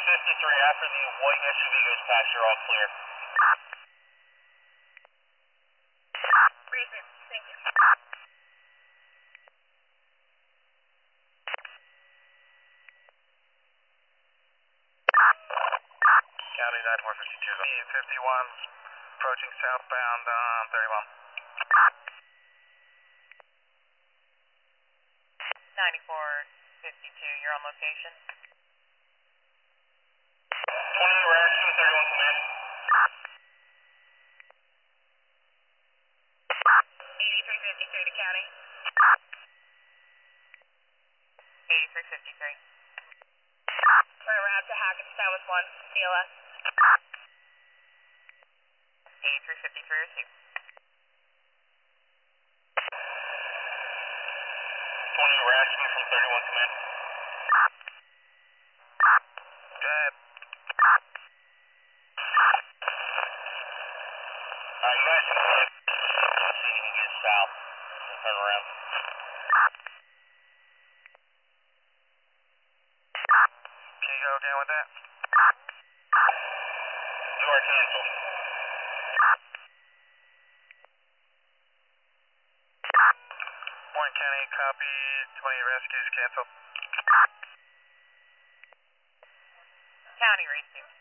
53, after the white SUV goes past, you're all clear. Reason, thank you. County 9452. 51's approaching southbound on 31. 9452, you're on location. 20, we're asking 31 command. 8353 to county. 8353. We're route to Hackettstown with 1, CLS. 8353 received. 20, we're asking from 31 command. Go ahead. You guys can see you can get south and turn around. Can you go again with that? You are canceled. Warren County, copy. 20 rescues canceled. County received.